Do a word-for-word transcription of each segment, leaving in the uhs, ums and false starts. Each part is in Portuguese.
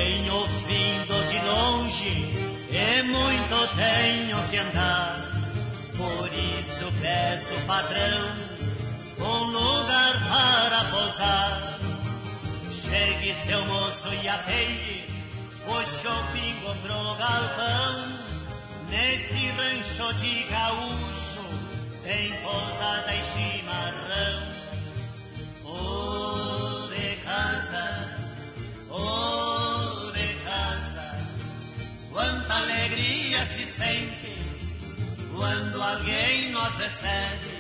Venho vindo de longe e muito tenho que andar. Por isso peço, patrão, um lugar para pousar. Chegue, seu moço, e apeie o chopingo pro galpão. Neste rancho de gaúcho tem pousada e chimarrão. Oh, de casa, oh, de casa, quanta alegria se sente quando alguém nos recebe.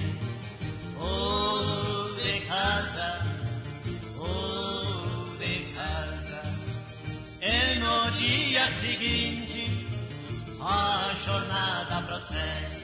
Oh, de casa, oh, de casa. E no dia seguinte a jornada prossegue.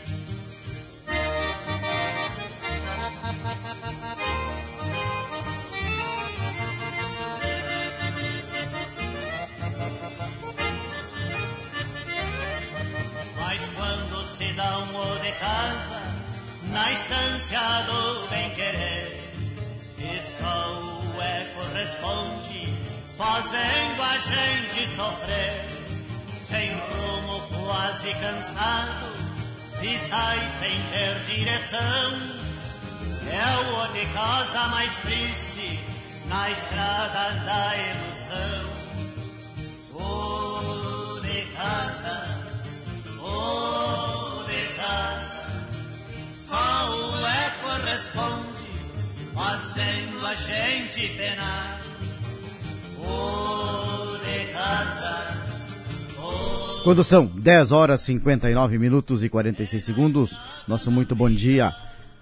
Mas quando se dá um o de casa na estância do bem-querer, e só o eco responde, fazendo a gente sofrer. Sem rumo, quase cansado, se sai sem ter direção, é o de casa mais triste na estrada da ilusão. O de casa, o de casa, só o eco responde, fazendo a gente penar. O de casa. Quando são dez horas, cinquenta e nove minutos e quarenta e seis segundos, nosso muito bom dia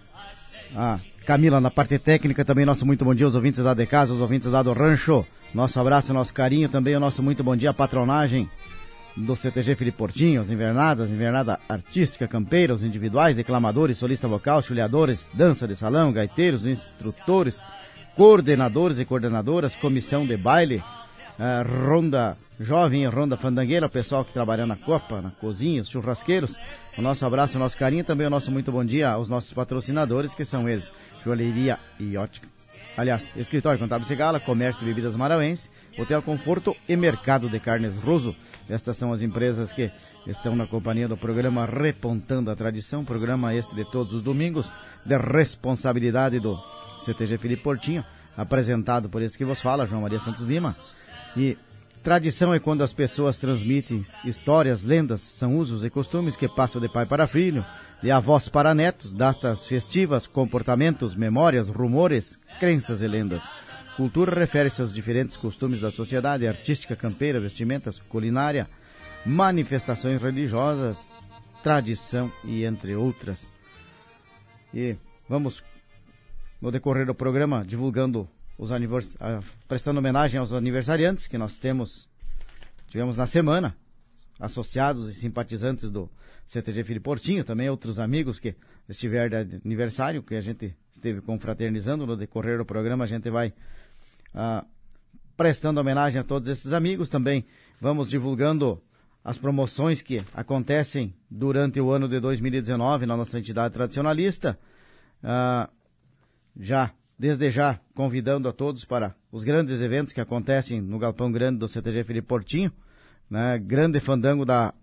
a Camila na parte técnica, também nosso muito bom dia aos ouvintes lá de casa, aos ouvintes lá do rancho, nosso abraço, nosso carinho, também o nosso muito bom dia à patronagem do C T G Felipe Portinho, as invernadas, invernada artística, campeira, os individuais, declamadores, solista vocal, chuleadores, dança de salão, gaiteiros, instrutores, coordenadores e coordenadoras, comissão de baile, uh, ronda jovem, ronda fandangueira, o pessoal que trabalha na copa, na cozinha, os churrasqueiros, o nosso abraço, o nosso carinho, também o nosso muito bom dia aos nossos patrocinadores, que são eles, Joalheria e Ótica, aliás, Escritório Contábil Segala, Comércio e Bebidas Marauense, Hotel Conforto e Mercado de Carnes Roso. Estas são as empresas que estão na companhia do programa Repontando a Tradição, programa este de todos os domingos, de responsabilidade do C T G Felipe Portinho, apresentado por esse que vos fala, João Maria Santos Lima. E tradição é quando as pessoas transmitem histórias, lendas, são usos e costumes que passam de pai para filho, de avós para netos, datas festivas, comportamentos, memórias, rumores, crenças e lendas. Cultura refere-se aos diferentes costumes da sociedade, artística, campeira, vestimentas, culinária, manifestações religiosas, tradição e entre outras. E vamos, no decorrer do programa, divulgando os anivers... prestando homenagem aos aniversariantes que nós temos, tivemos na semana, associados e simpatizantes do C T G Felipe Portinho, também outros amigos que estiveram de aniversário, que a gente esteve confraternizando. No decorrer do programa a gente vai ah, prestando homenagem a todos esses amigos. Também vamos divulgando as promoções que acontecem durante o ano de dois mil e dezenove na nossa entidade tradicionalista, ah, já desde já convidando a todos para os grandes eventos que acontecem no Galpão Grande do C T G Felipe Portinho, né? Grande fandango da,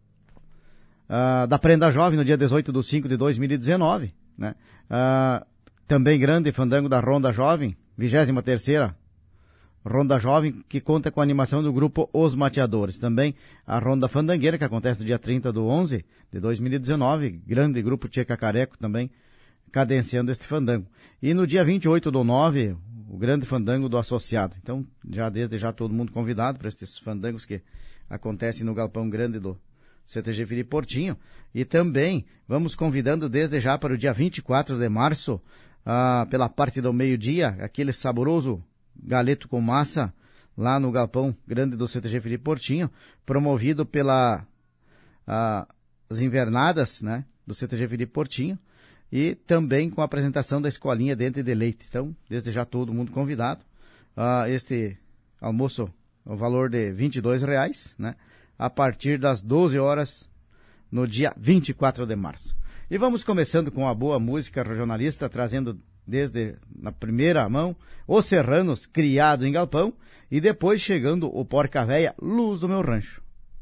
uh, da Prenda Jovem no dia dezoito de cinco de dois mil e dezenove, né? Uh, também grande fandango da Ronda Jovem, vigésima terceira Ronda Jovem, que conta com a animação do grupo Os Mateadores. Também a Ronda Fandangueira, que acontece no dia trinta de onze de dois mil e dezenove, grande grupo Tchê Cacareco também cadenciando este fandango. E no dia vinte e oito do nove, o grande fandango do Associado. Então, já desde já todo mundo convidado para estes fandangos que acontecem no Galpão Grande do C T G Felipe Portinho. E também vamos convidando desde já para o dia vinte e quatro de março, ah, pela parte do meio-dia, aquele saboroso galeto com massa lá no Galpão Grande do C T G Felipe Portinho, promovido pela ah, as invernadas, né, do C T G Felipe Portinho. E também com a apresentação da Escolinha Dente de Leite. Então, desde já todo mundo convidado. Uh, este almoço, o valor de vinte e dois reais, né? A partir das doze horas, no dia vinte e quatro de março. E vamos começando com a boa música regionalista, trazendo desde na primeira mão, os Serranos, criado em galpão, e depois chegando o Porca Véia, luz do meu rancho.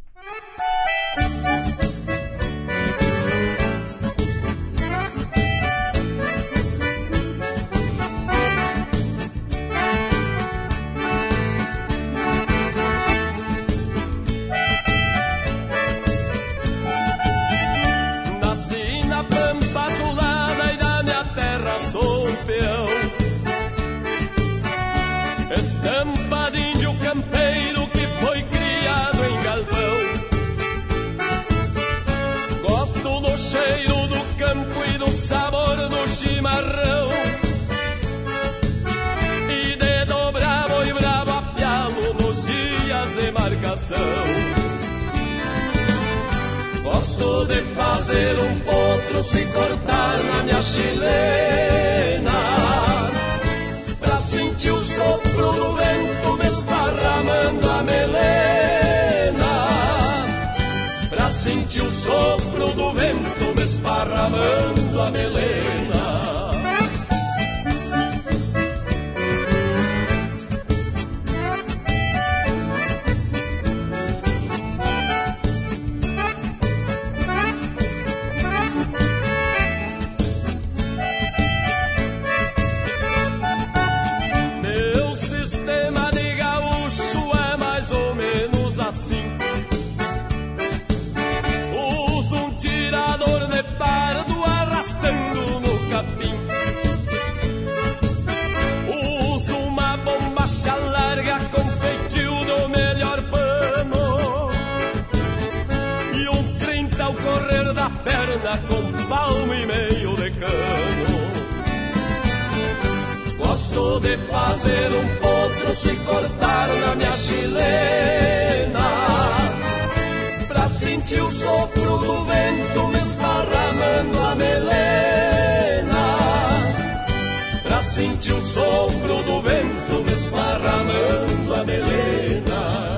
Estampa de índio campeiro que foi criado em galpão. Gosto do cheiro do campo e do sabor do chimarrão, e de dobrar boi bravo a pialo nos dias de marcação. Gosto de fazer um potro se cortar na minha chilena, pra sentir o sopro do vento me esparramando a melena, pra sentir o sopro do vento me esparramando a melena. Com palmo e meio de cano. Gosto de fazer um potro se cortar na minha chilena, pra sentir o sopro do vento me esparramando a melena, pra sentir o sopro do vento me esparramando a melena.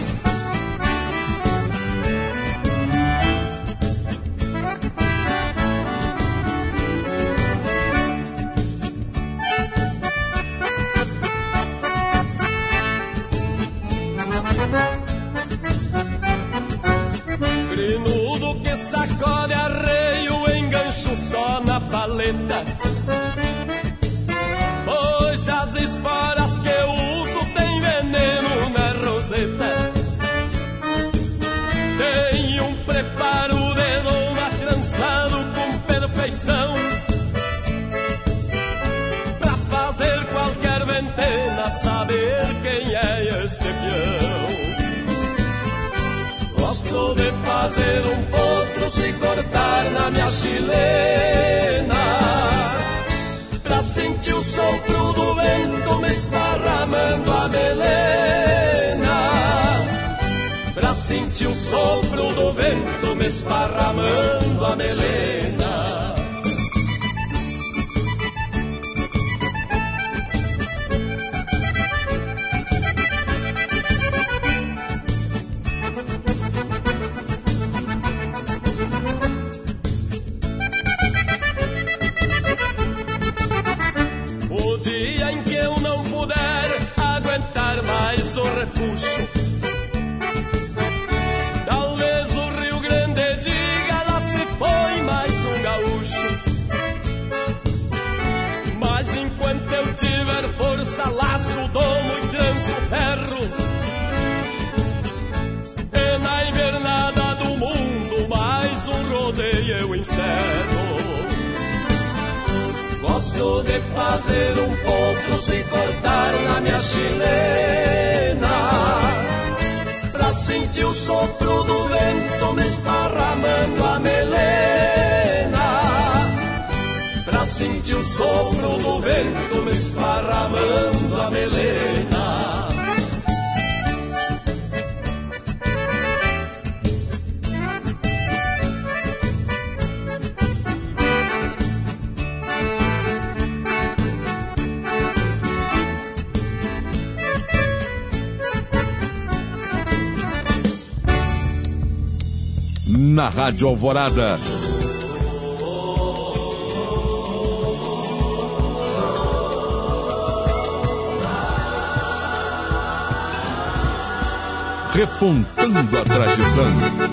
Grinudo que sacode arreio, engancho só na paleta, pois as esporas que eu uso tem veneno na roseta. Tem um preparo de loma trançado com perfeição, pra fazer qualquer ventena saber quem é este peão. Gosto de fazer um potro se cortar na minha chilena, pra sentir o sopro do vento me esparramando a melena, pra sentir o sopro do vento me esparramando a melena. Repuxo, talvez o Rio Grande diga, lá se foi mais um gaúcho. Mas enquanto eu tiver força, laço, domo e tranço ferro, e na invernada do mundo mais um rodeio eu encerro. Gosto de fazer um potro se cortar na minha chilena, pra sentir o sopro do vento me esparramando a melena, pra sentir o sopro do vento me esparramando a melena. Na Rádio Alvorada, repontando a tradição.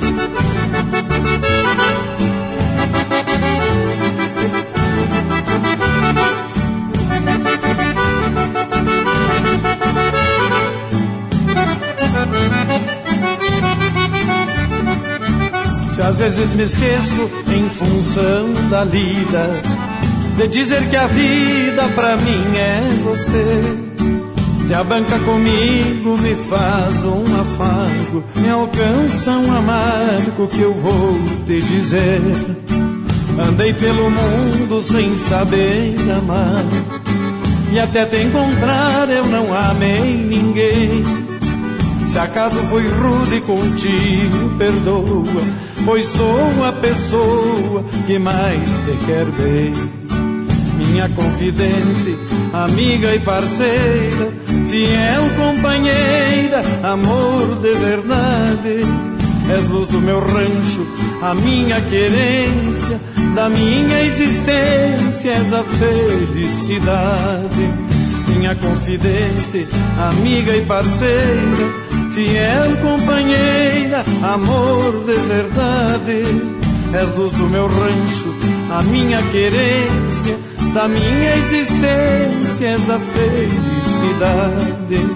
Se às vezes me esqueço em função da lida, de dizer que a vida pra mim é você, te abanca comigo, me faz um afago, me alcança um amargo que eu vou te dizer. Andei pelo mundo sem saber amar, e até te encontrar eu não amei ninguém. Se acaso fui rude contigo, perdoa, pois sou a pessoa que mais te quer bem. Minha confidente, amiga e parceira, fiel companheira, amor de verdade. És luz do meu rancho, a minha querência, da minha existência és a felicidade. Minha confidente, amiga e parceira, fiel companheira, amor de verdade. És luz do meu rancho, a minha querência, da minha existência és a felicidade.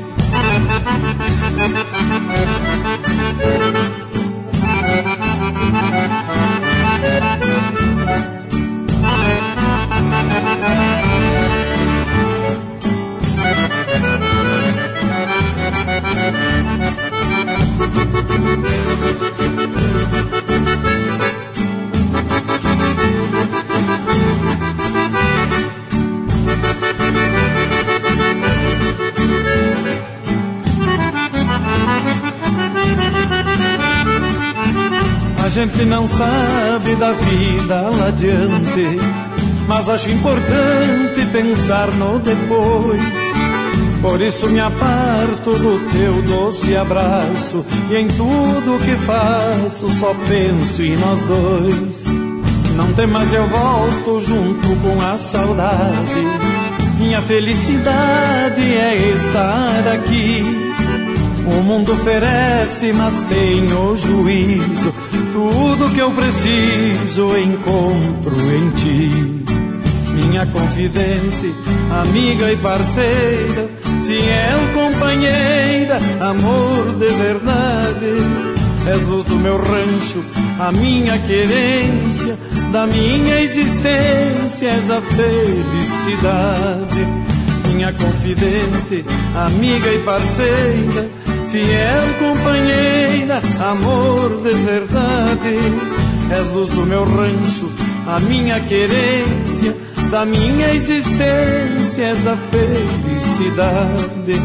A gente não sabe da vida lá adiante, mas acho importante pensar no depois. Por isso me aparto do teu doce abraço, e em tudo que faço só penso em nós dois. Não temas, eu volto junto com a saudade, minha felicidade é estar aqui. O mundo oferece, mas tenho juízo, tudo que eu preciso encontro em ti. Minha confidente, amiga e parceira, fiel companheira, amor de verdade. És luz do meu rancho, a minha querência, da minha existência és a felicidade. Minha confidente, amiga e parceira, fiel companheira, amor de verdade. És luz do meu rancho, a minha querência, da minha existência és a felicidade.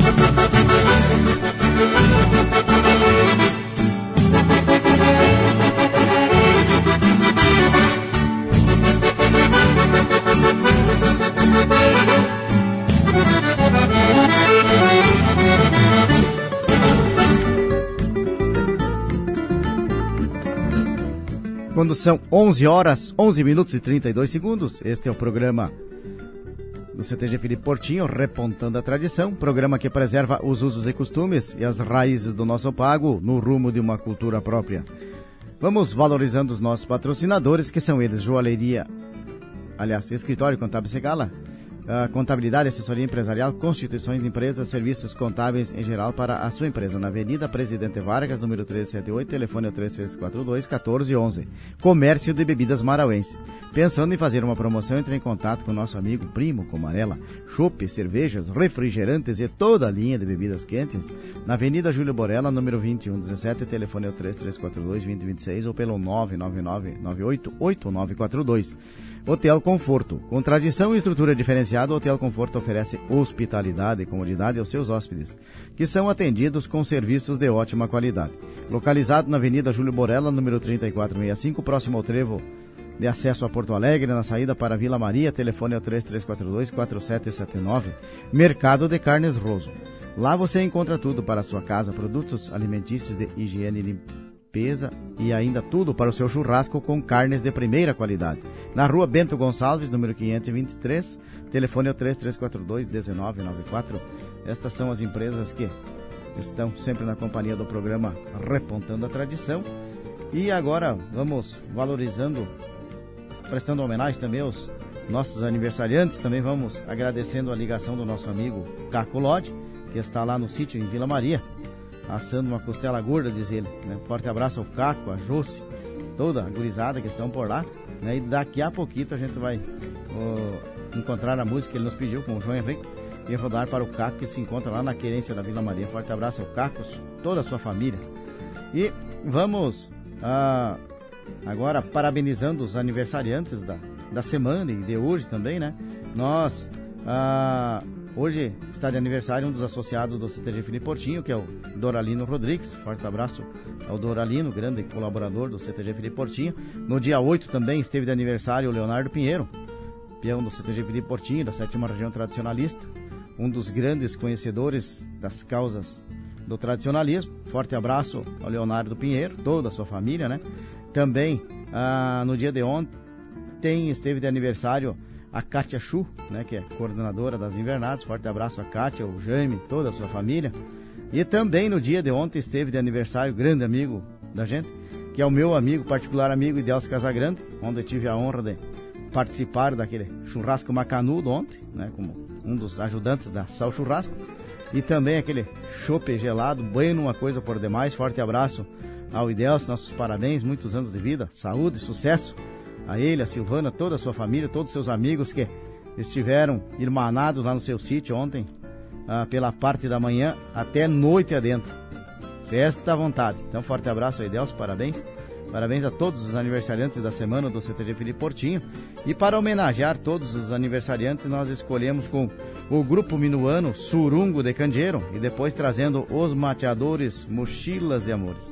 Quando são onze horas, onze minutos e trinta e dois segundos, este é o programa do C T G Felipe Portinho, Repontando a Tradição, programa que preserva os usos e costumes e as raízes do nosso pago no rumo de uma cultura própria. Vamos valorizando os nossos patrocinadores, que são eles: Joalheria, aliás, Escritório Contábil Segala, Uh, contabilidade, assessoria empresarial, constituições de empresas, serviços contábeis em geral para a sua empresa. Na Avenida Presidente Vargas, número trezentos e setenta e oito, telefone é o três três quatro dois, um quatro um um. Comércio de Bebidas Marauense. Pensando em fazer uma promoção, entre em contato com o nosso amigo Primo Comarela. Chopp, cervejas, refrigerantes e toda a linha de bebidas quentes. Na Avenida Júlio Borella, número vinte e um dezessete, telefone é o três três quatro dois, dois zero dois seis ou pelo nove nove nove nove oito oito nove quatro dois. Hotel Conforto. Com tradição e estrutura diferenciada, o Hotel Conforto oferece hospitalidade e comodidade aos seus hóspedes, que são atendidos com serviços de ótima qualidade. Localizado na Avenida Júlio Borella, número trinta e quatro sessenta e cinco, próximo ao trevo de acesso a Porto Alegre, na saída para Vila Maria, telefone é o três três quatro dois, quatro sete sete nove. Mercado de Carnes Roso. Lá você encontra tudo para a sua casa, produtos alimentícios de higiene e limpeza, e ainda tudo para o seu churrasco com carnes de primeira qualidade. Na rua Bento Gonçalves, número quinhentos e vinte e três, telefone é o três três quatro dois, um nove nove quatro. Estas são as empresas que estão sempre na companhia do programa Repontando a Tradição. E agora vamos valorizando, prestando homenagem também aos nossos aniversariantes. Também vamos agradecendo a ligação do nosso amigo Caco Lodi, que está lá no sítio em Vila Maria, assando uma costela gorda, diz ele, né? Forte abraço ao Caco, a Jossi, toda a gurizada que estão por lá, né? E daqui a pouquinho a gente vai uh, encontrar a música que ele nos pediu com o João Henrique e rodar para o Caco, que se encontra lá na querência da Vila Maria. Forte abraço ao Caco, toda a sua família. E vamos uh, agora parabenizando os aniversariantes da, da semana e de hoje também, né? Nós uh, hoje está de aniversário um dos associados do C T G Felipe Portinho, que é o Doralino Rodrigues. Forte abraço ao Doralino, grande colaborador do C T G Felipe Portinho. No dia oito também esteve de aniversário o Leonardo Pinheiro, peão do C T G Felipe Portinho, da sétima região tradicionalista, um dos grandes conhecedores das causas do tradicionalismo. Forte abraço ao Leonardo Pinheiro, toda a sua família, né? Também, ah, no dia de ontem, esteve de aniversário a Kátia Chu, né, que é coordenadora das invernadas. Forte abraço a Kátia, o Jaime, toda a sua família. E também no dia de ontem esteve de aniversário, grande amigo da gente, que é o meu amigo, particular amigo, Idelcio Casagrande, onde eu tive a honra de participar daquele churrasco macanudo ontem, né, como um dos ajudantes da Sal Churrasco. E também aquele chope gelado, bueno, uma coisa por demais. Forte abraço ao Idelcio, nossos parabéns, muitos anos de vida, saúde, sucesso a ele, a Silvana, toda a sua família, todos os seus amigos que estiveram irmanados lá no seu sítio ontem, ah, pela parte da manhã até noite adentro. Festa à vontade. Então, forte abraço ao Idelcio, parabéns. Parabéns a todos os aniversariantes da semana do C T G Felipe Portinho. E para homenagear todos os aniversariantes, nós escolhemos com o grupo minuano Surungo de Candeeiro e depois trazendo os mateadores Mochilas de Amores.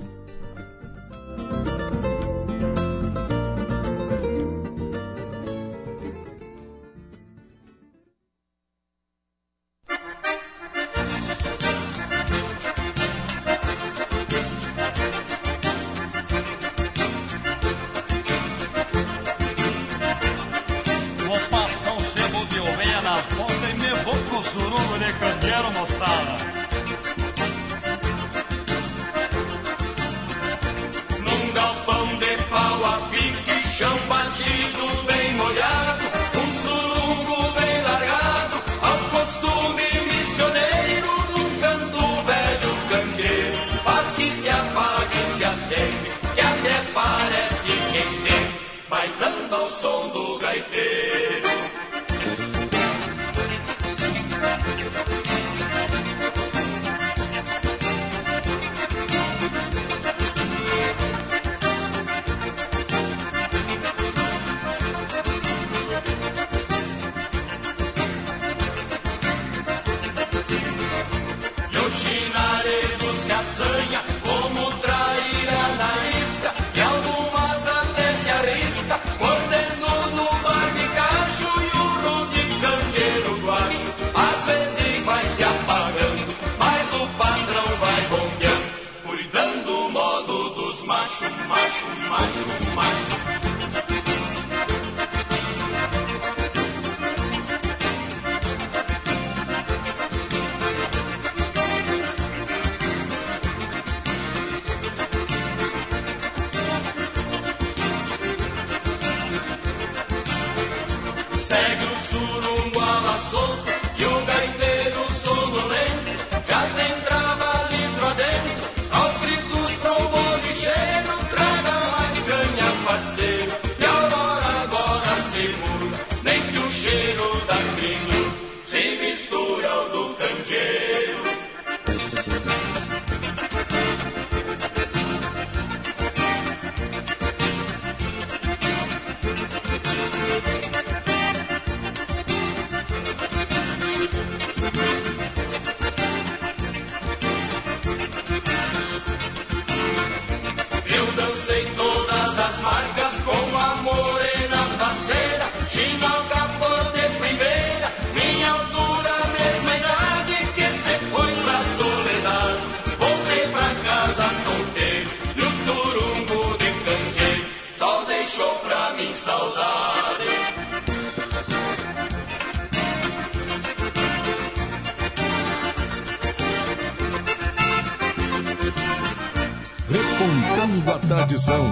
repontando a tradição.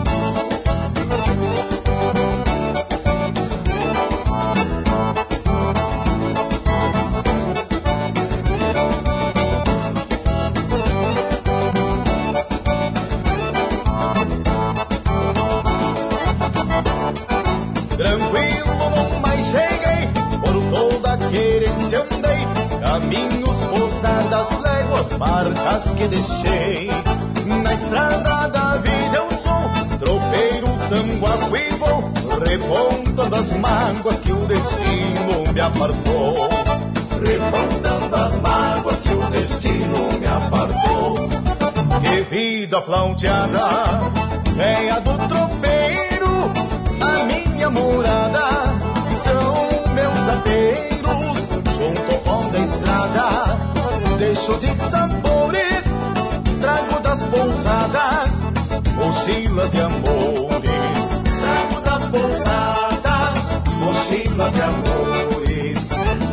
Tranquilo, não mais cheguei, por toda a querência andei, caminhos, poçadas, léguas, marcas que deixei. Na estrada da vida eu sou tropeiro, tanguaco e vou, repontando as mágoas que o destino me apartou. Repontando as mágoas que o destino me apartou. Que vida flauteada é a do tropeiro, a minha morada são meus apeiros, junto ao pão da estrada, deixo de sabores, trago das pousadas, mochilas e amores. Trago das pousadas, mochilas e amores.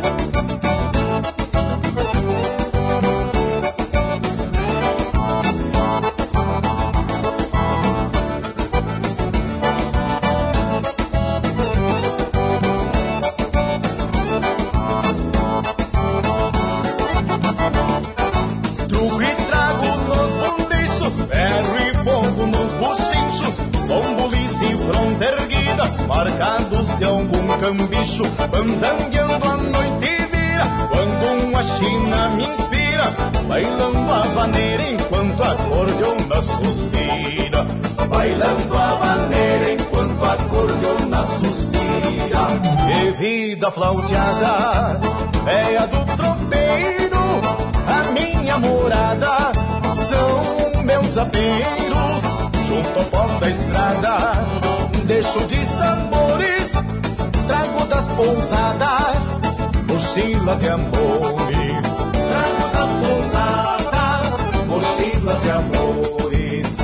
Marcados de algum cambicho, bandangueando a noite vira, quando uma china me inspira, bailando a vaneira enquanto a acordeona suspira. Bailando a vaneira enquanto a acordeona suspira. Que vida flauteada é a do tropeiro, a minha morada são meus apeiros, junto ao pó da estrada, deixo de sabores, trago das pousadas, mochilas e amores. Trago das pousadas, mochilas e amores.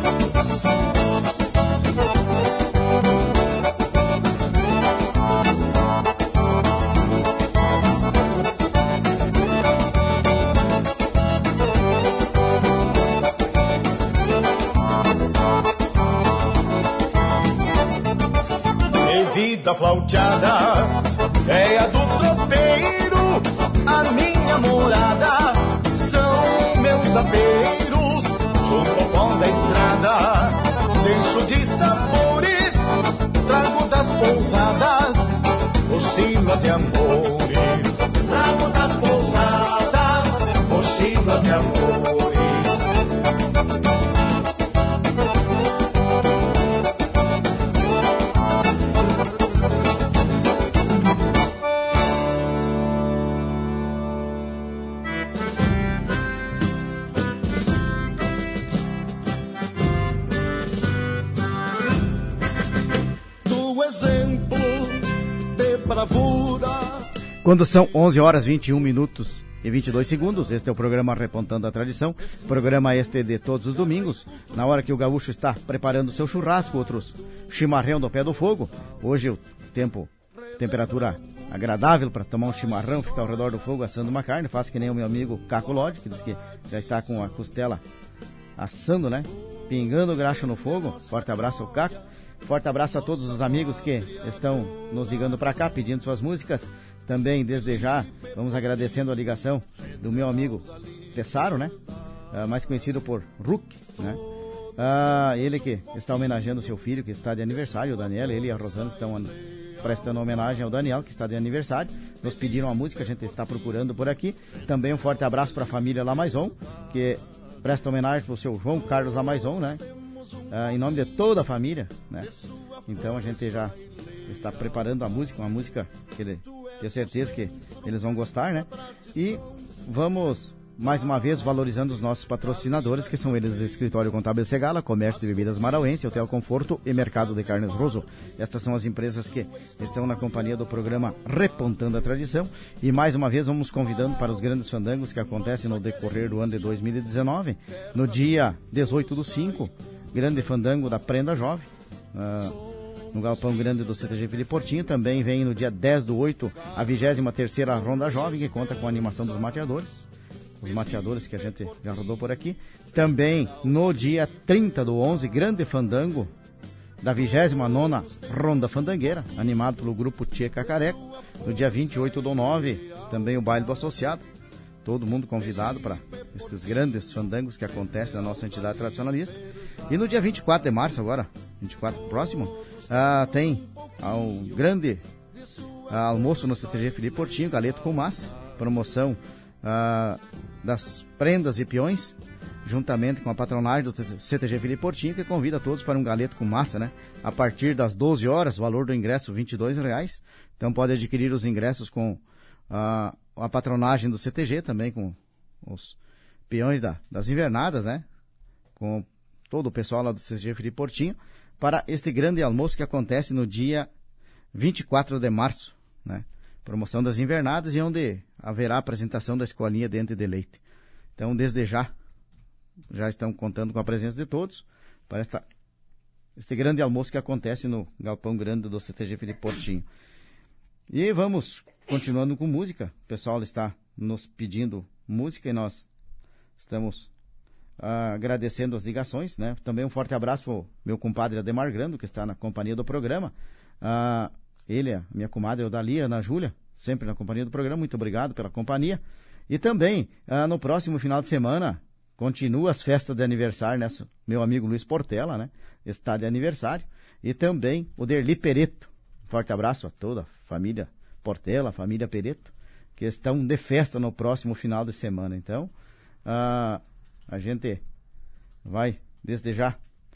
Vida flauteada é a do tropeiro, a minha morada são meus apeiros, junto ao pão da estrada, deixo de sabores, trago das pousadas, mochilas e amores. Trago das pousadas, mochilas e amores. Quando são onze horas, vinte e um minutos e vinte e dois segundos, este é o programa Repontando a Tradição, programa este de todos os domingos, na hora que o gaúcho está preparando seu churrasco, outros chimarrão do pé do fogo. Hoje o tempo, temperatura agradável para tomar um chimarrão, ficar ao redor do fogo assando uma carne. Faço que nem o meu amigo Caco Lodge, que diz que já está com a costela assando, né? Pingando graxa no fogo. Forte abraço ao Caco. Forte abraço a todos os amigos que estão nos ligando para cá, pedindo suas músicas. Também, desde já, vamos agradecendo a ligação do meu amigo Tessaro, né? Uh, mais conhecido por Ruck, né? Uh, ele que está homenageando seu filho, que está de aniversário, o Daniel. Ele e a Rosana estão prestando homenagem ao Daniel, que está de aniversário. Nos pediram a música, a gente está procurando por aqui. Também um forte abraço para a família Lamaison, que presta homenagem para o seu João Carlos Lamaison, né? Uh, em nome de toda a família, né? Então a gente já está preparando a música, uma música que ele tenho certeza que eles vão gostar, né? E vamos mais uma vez valorizando os nossos patrocinadores, que são eles: Escritório Contábil Segala, Comércio de Bebidas Marauense, Hotel Conforto e Mercado de Carnes Rosso. Estas são as empresas que estão na companhia do programa Repontando a Tradição. E mais uma vez vamos convidando para os grandes fandangos que acontecem no decorrer do ano de dois mil e dezenove. No dia dezoito do cinco, grande fandango da Prenda Jovem, uh, no Galpão Grande do C T G Felipe Portinho. Também vem no dia dez do oito a vigésima terceira Ronda Jovem, que conta com a animação dos mateadores, os mateadores que a gente já rodou por aqui. Também no dia trinta do onze, grande fandango da vigésima nona Ronda Fandangueira, animado pelo grupo Tchê Cacareco. No dia vinte e oito do nove, também o baile do associado. Todo mundo convidado para esses grandes fandangos que acontecem na nossa entidade tradicionalista. E no dia vinte e quatro de março agora, vinte e quatro próximo, uh, tem um grande uh, almoço no C T G Felipe Portinho, galeto com massa, promoção uh, das prendas e peões, juntamente com a patronagem do C T G Felipe Portinho, que convida todos para um galeto com massa, né? A partir das doze horas, o valor do ingresso vinte e dois reais. Então pode adquirir os ingressos com uh, a patronagem do C T G, também com os peões da, das invernadas, né? Com todo o pessoal lá do C T G Felipe Portinho, para este grande almoço que acontece no dia vinte e quatro de março, né? Promoção das invernadas, e onde haverá a apresentação da escolinha Dente de Leite. Então, desde já, já estão contando com a presença de todos para esta, este grande almoço que acontece no Galpão Grande do C T G Felipe Portinho. E vamos continuando com música. O pessoal está nos pedindo música e nós estamos uh, agradecendo as ligações, né? Também um forte abraço para o meu compadre Ademar Grando, que está na companhia do programa. Uh, ele, a minha comadre Odalia, Ana Júlia, sempre na companhia do programa. Muito obrigado pela companhia. E também, uh, no próximo final de semana, continua as festas de aniversário, né? Meu amigo Luiz Portela, né? Está de aniversário. E também o Derli Pereto. Forte abraço a toda a família Portela, a família Pereto, que estão de festa no próximo final de semana. Então, uh, a gente vai, desde já,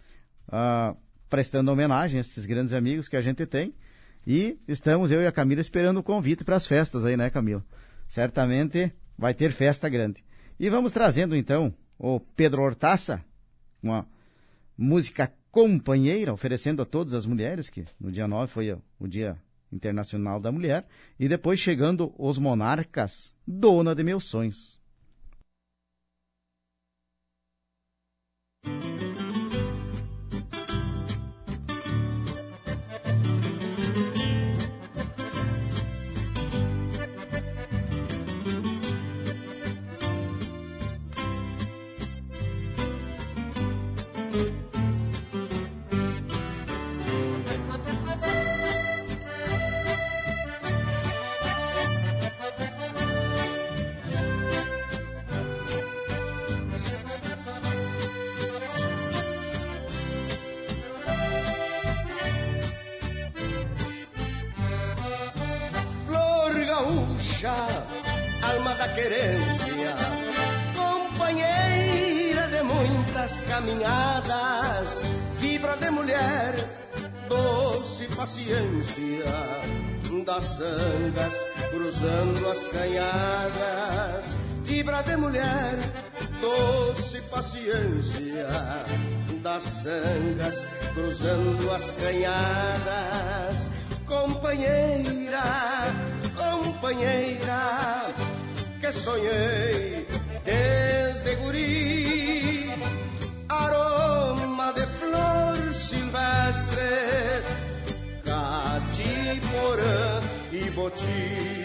uh, prestando homenagem a esses grandes amigos que a gente tem. E estamos, eu e a Camila, esperando o convite para as festas aí, né, Camila? Certamente vai ter festa grande. E vamos trazendo, então, o Pedro Hortaça, uma música companheira, oferecendo a todas as mulheres, que no dia nove foi o Dia Internacional da Mulher, e depois chegando os Monarcas, Dona de Meus Sonhos. Alma da querência, companheira de muitas caminhadas, fibra de mulher, doce paciência, das sangas cruzando as canhadas, fibra de mulher, doce paciência, das sangas cruzando as canhadas, companheira, companheira, que sonhei desde guri, aroma de flor silvestre, catiporã e boti.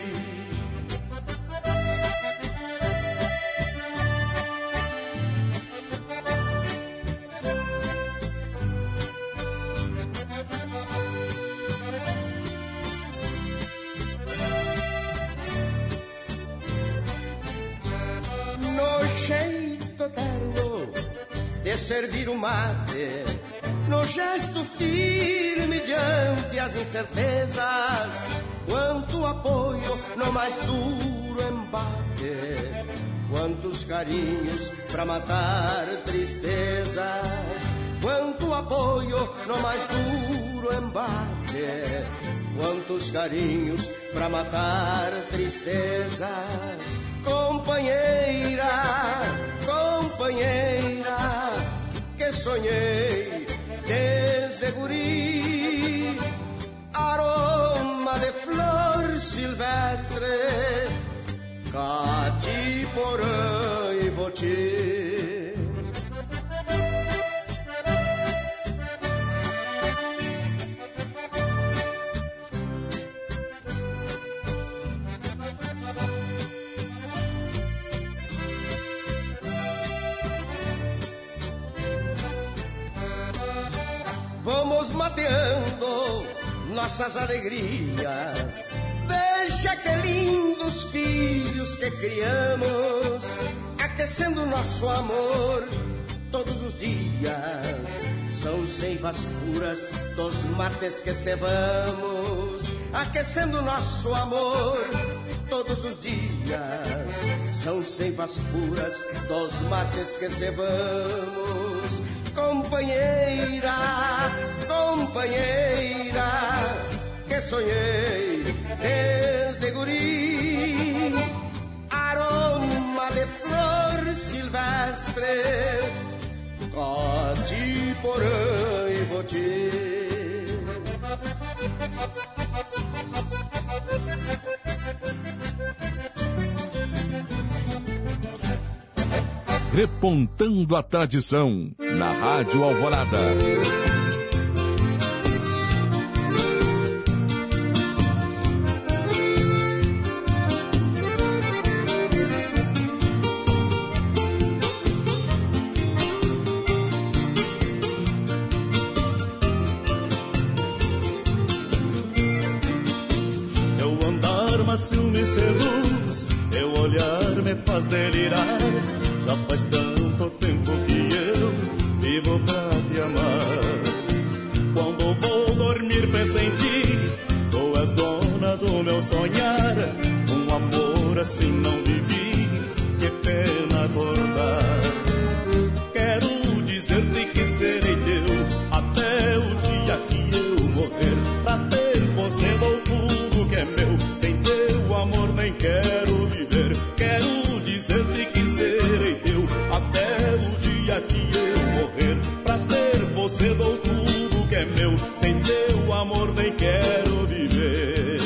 De servir o mate, no gesto firme diante as incertezas, quanto apoio no mais duro embate, quantos carinhos pra matar tristezas, quanto apoio no mais duro embate, quantos carinhos pra matar tristezas, companheira, companheira, que sonhei desde guri, aroma de flor silvestre, catiporã e boti. vamos mateando nossas alegrias. Veja que lindos filhos que criamos, aquecendo nosso amor todos os dias. São seivas puras dos mates que cevamos, aquecendo nosso amor todos os dias. São seivas puras dos mates que cevamos. Companheira, companheira, que sonhei desde guri, aroma de flor silvestre, cati porã e voti. Repontando a tradição na Rádio Alvorada. Teu andar macio me seduz, teu olhar me faz delirar. Já faz tanto tempo que eu vivo pra te amar. Quando vou dormir penso em ti, tu és dona do meu sonhar. Um amor assim não vivi, que pena acordar. Quero dizer-te que serei teu até o dia que eu morrer. Pra ter você dou tudo que é meu, sem teu amor nem quero viver. Quero dizer-te que serei teu até o dia que eu morrer. Pra ter você dou tudo que é meu, sem teu amor nem quero viver.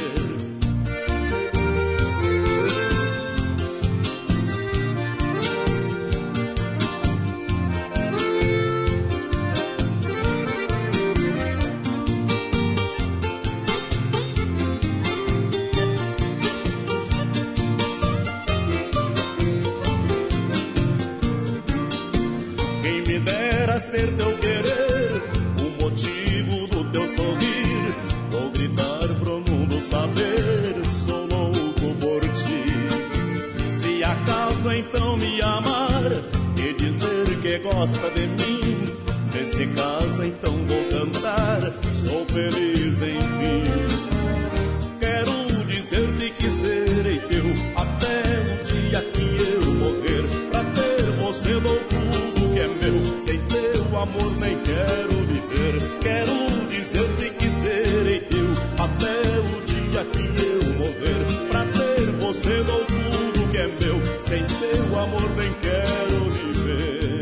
Ser teu querer, o motivo do teu sorrir. Vou gritar pro mundo saber, sou louco por ti. Se acaso então me amar e dizer que gosta de mim, nesse caso então vou cantar, sou feliz enfim. Quero dizer-te que serei teu até o dia que eu morrer. Pra ter você dou tudo que é meu, sem teu amor nem quero viver. Quero dizer-te que serei teu até o dia que eu morrer. Pra ter você dou tudo que é meu, sem teu amor nem quero viver.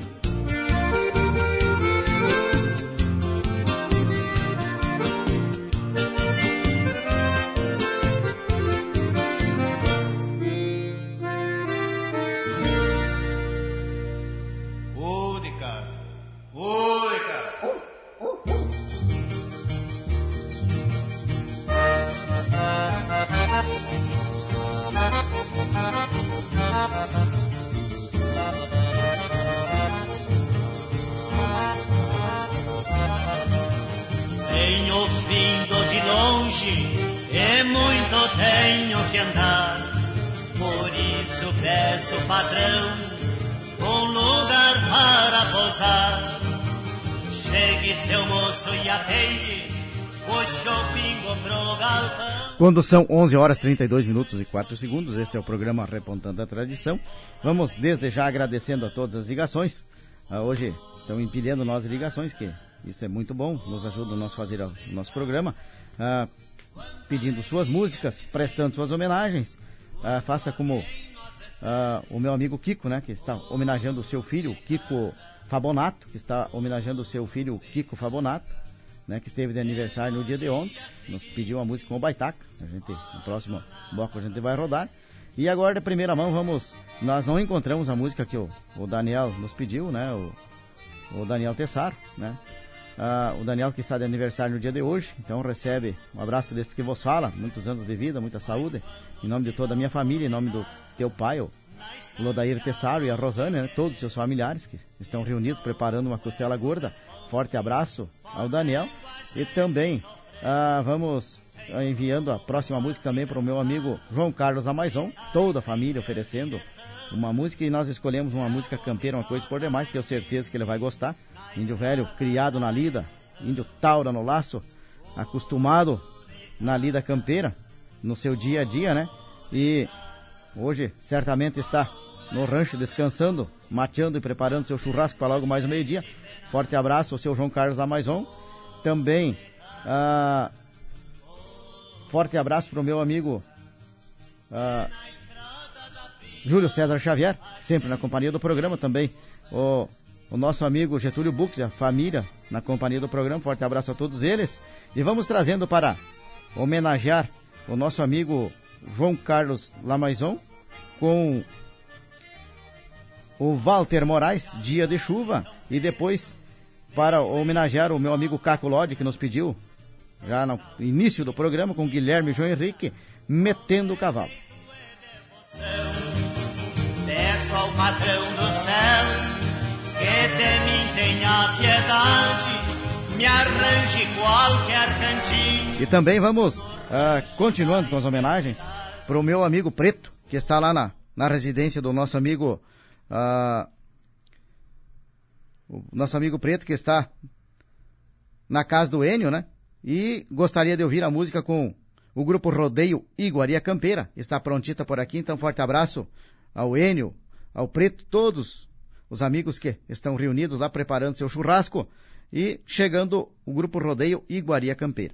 Tenho vindo de longe e muito tenho que andar, por isso peço, patrão, um lugar para pousar. Chegue, seu moço, e apeie o shopping pro galpão. Quando são onze horas trinta e dois minutos e quatro segundos, este é o programa Repontando a Tradição. Vamos desde já agradecendo a todas as ligações. Ah, hoje estão impedindo nós ligações, que isso é muito bom, nos ajuda a nós fazer o nosso programa. Ah, pedindo suas músicas, prestando suas homenagens. Ah, faça como ah, o meu amigo Kiko, né, que está homenageando o seu filho, Kiko Fabonato, que está homenageando o seu filho, Kiko Fabonato, né, que esteve de aniversário no dia de ontem. Nos pediu uma música com o Baitaca. A gente, no próximo bloco a gente vai rodar. E agora, de primeira mão, vamos... Nós não encontramos a música que o, o Daniel nos pediu, né? O, o Daniel Tessaro, né? Ah, o Daniel que está de aniversário no dia de hoje. Então recebe um abraço deste que vos fala. Muitos anos de vida, muita saúde. Em nome de toda a minha família, em nome do teu pai, o o Lodair Tessaro e a Rosânia, né? Todos os seus familiares que estão reunidos preparando uma costela gorda. Forte abraço ao Daniel. E também ah, vamos ah, enviando a próxima música também para o meu amigo João Carlos Amaison, toda a família oferecendo uma música, e nós escolhemos uma música campeira, uma coisa por demais, tenho certeza que ele vai gostar. Índio velho criado na lida, índio taura no laço, acostumado na lida campeira, no seu dia a dia, né? E hoje certamente está no rancho descansando, mateando e preparando seu churrasco para logo mais o meio-dia. Forte abraço ao seu João Carlos Amaison. Também ah, forte abraço para o meu amigo ah, Júlio César Xavier, sempre na companhia do programa. Também o, o nosso amigo Getúlio Bux e a família na companhia do programa. Forte abraço a todos eles. E vamos trazendo para homenagear o nosso amigo João Carlos Lamaison com o Walter Moraes, Dia de Chuva. E depois para homenagear o meu amigo Caco Lodi, que nos pediu já no início do programa, com Guilherme João Henrique, Metendo o Cavalo. Peço ao patrão do céu que de mim tenha piedade, me arranje qualquer cantinho. E também vamos uh, continuando com as homenagens para o meu amigo Preto, que está lá na, na residência do nosso amigo uh, o nosso amigo Preto, que está na casa do Enio, né? E gostaria de ouvir a música com o grupo Rodeio Iguaria Campeira. Está prontita por aqui, então forte abraço ao Enio, ao Preto, todos os amigos que estão reunidos lá preparando seu churrasco, e chegando o grupo Rodeio Iguaria Campeira.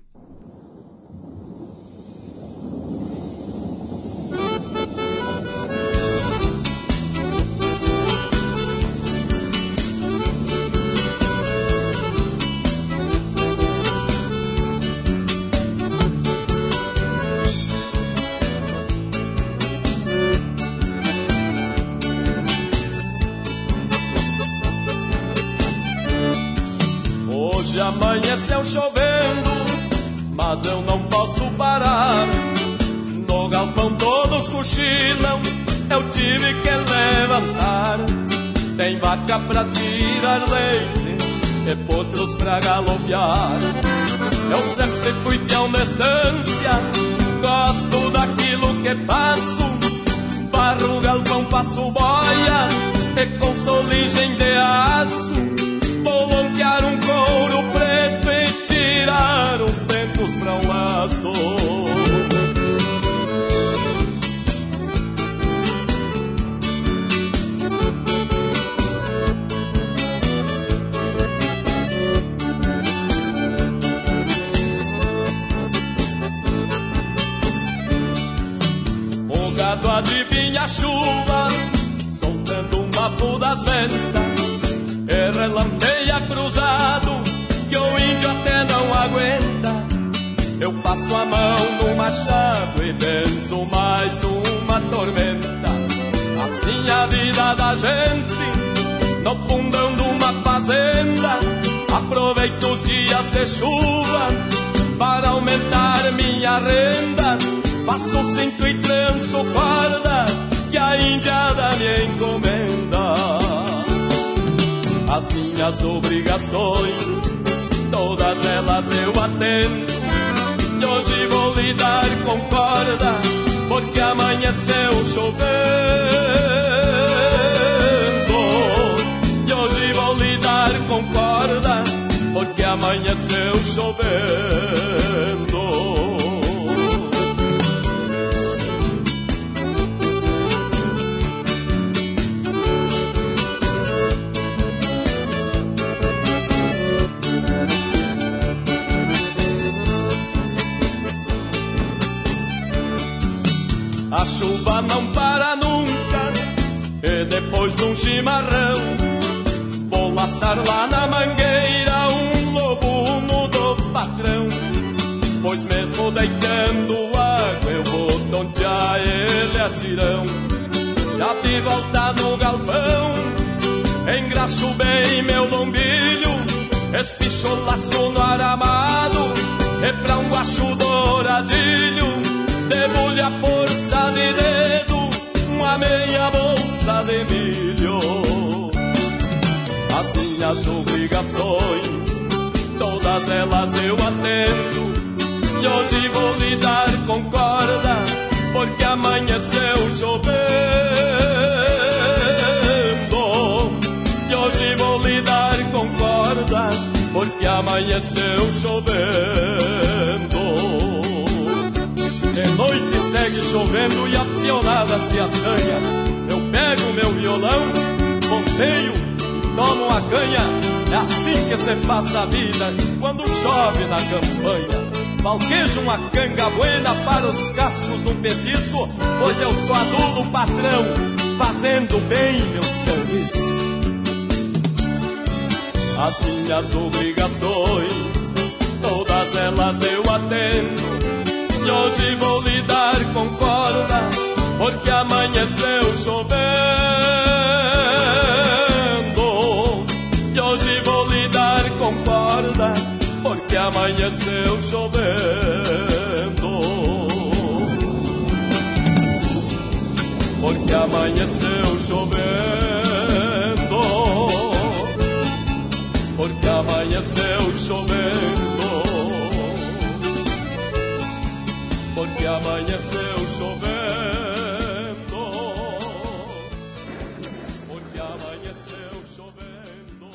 Amanheceu chovendo, mas eu não posso parar. No galpão todos cochilam, eu tive que levantar. Tem vaca pra tirar leite e potros pra galopear. Eu sempre fui peão de estância, gosto daquilo que faço. Barro o galpão, faço boia e com soligem de aço. Vou lonquear um couro preto e tirar uns tempos pra um laço. O gado adivinha a chuva, soltando um bafo das ventas. E relampeia cruzado, que o índio até não aguenta. Eu passo a mão no machado e benzo mais uma tormenta. Assim a vida da gente, no fundão de uma fazenda. Aproveito os dias de chuva para aumentar minha renda. Faço cinto e tranço corda, que a indiada me encomenda. As minhas obrigações, todas elas eu atendo. E hoje vou lidar com corda, porque amanheceu chovendo. E hoje vou lidar com corda, porque amanheceu chovendo. A chuva não para nunca, e depois de um chimarrão vou laçar lá na mangueira um lobuno do patrão. Pois mesmo deitando água eu vou tontear ele a tirão. Já de volta no galpão, engraxo bem meu lombilho, espicho o laço no aramado, e pra um guacho douradilho debulho a força de dedo, uma meia boa roça de milho. As minhas obrigações, todas elas eu atendo, e hoje vou lidar com corda, porque amanheceu chovendo. E hoje vou lidar com corda, porque amanheceu chovendo. De noite segue chovendo e a pionada se assanha. Eu pego meu violão, ponteio, tomo uma canha. É assim que se faz a vida quando chove na campanha. Valquejo uma canga buena para os cascos num petiço, pois eu sou adulo patrão, fazendo bem meu serviço. As minhas obrigações, todas elas eu atendo, e hoje vou lidar com corda, porque amanheceu chovendo. E hoje vou lidar com corda, porque amanheceu chovendo. Porque amanheceu chovendo. Porque amanheceu chovendo. Porque amanheceu chovendo. Porque amanheceu chovendo.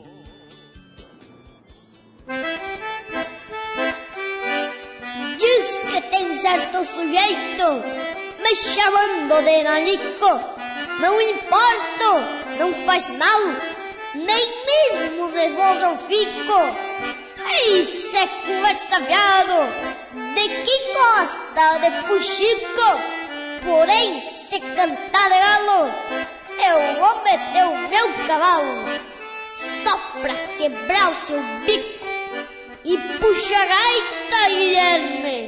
Diz que tem certo sujeito me chamando de nanico. Não importo, não faz mal, nem mesmo nervoso fico. Isso é conversa fiado de quem gosta de fuxico. Porém, se cantar galo, eu vou meter o meu cavalo só pra quebrar o seu bico. E puxa a gaita, Guilherme.